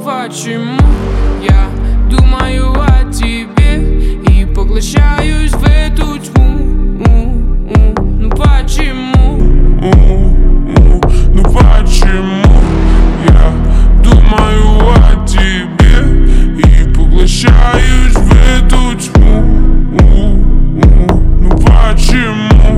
почему я думаю о тебе и поглощаюсь в эту тьму? Ну почему? Ну почему я думаю о тебе и поглощаюсь в эту тьму? Ну почему?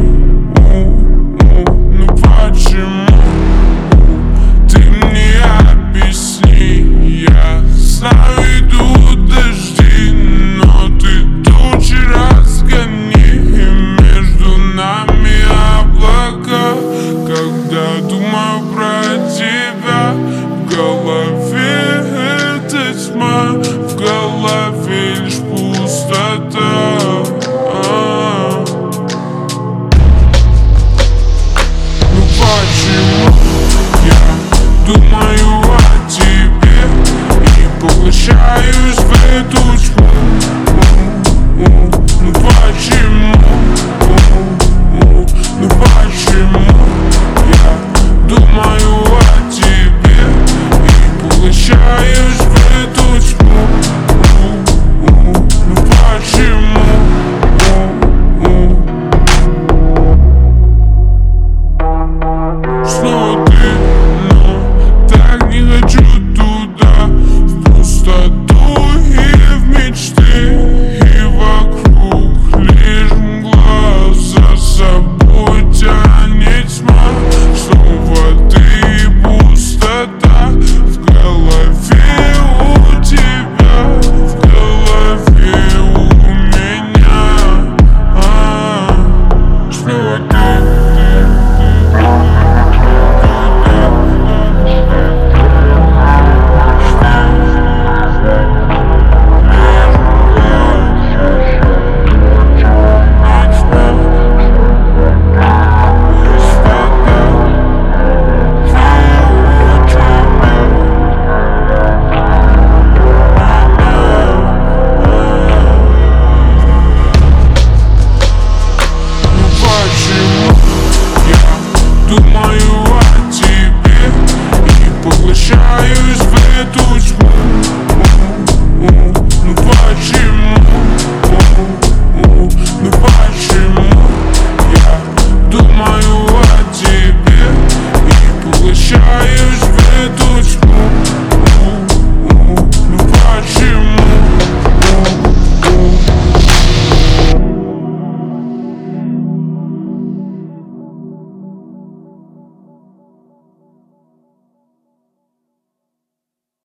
Ну почему? Ты мне объясни, я знаю, идут дожди, но ты тучи разгони, и между нами облака. Когда думаю про тебя, в голове эта тьма, в голове лишь пустота. Ну почему я думаю о тебе и поглощаюсь в эту тьму? Ну почему? Ну почему я думаю о тебе и поглощаюсь в эту тьму? Ну почему?